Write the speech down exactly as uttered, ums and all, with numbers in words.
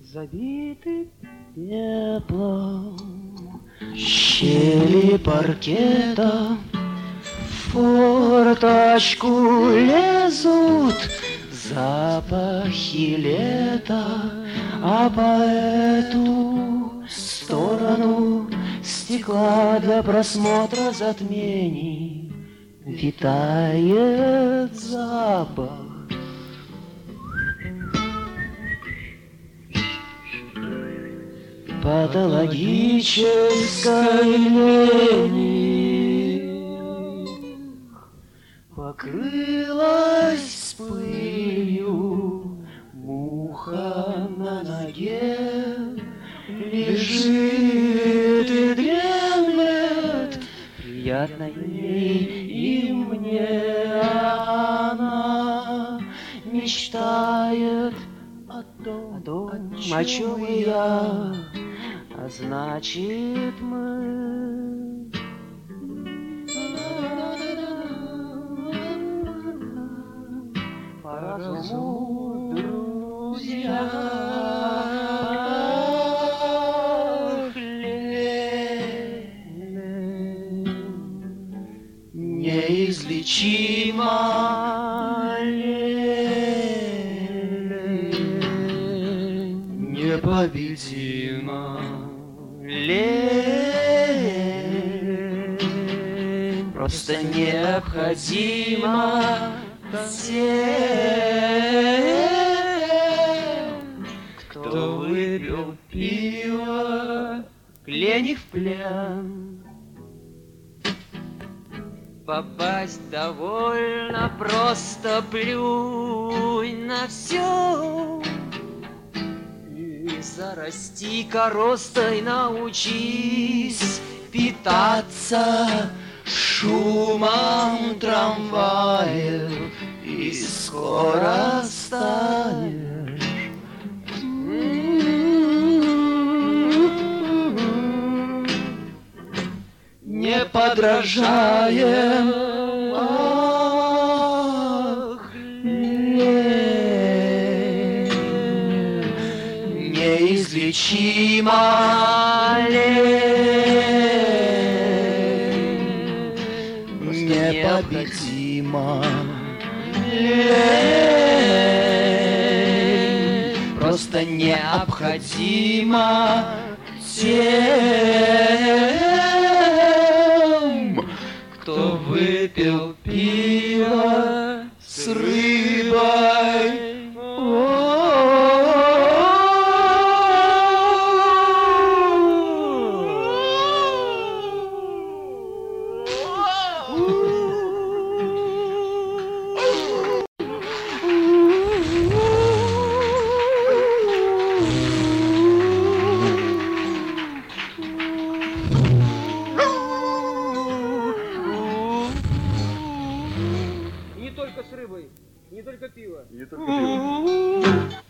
Забиты пеплом щели паркета, в форточку лезут запахи лета, а по эту сторону стекла для просмотра затмений витает запах. Патологической лени покрылась пылью муха на ноге, лежит и дремлет, приятно ей и мне, она мечтает о том, о, том, о чем и я. А значит, мы по разуму друзья. Неизлечима лень, непобедима лень, просто необходима всем, кто выпил пиво, к лени в плен. Попасть довольно просто, плюнь на все и зарасти коростой, научись питаться шумом трамваев, и скоро станешь неподражаем. Ах, лень, неизлечима лень, непобедима лень, просто необходима тем, кто выпил пиво с рыбой. Не только с рыбой, не только пиво. Не только пиво.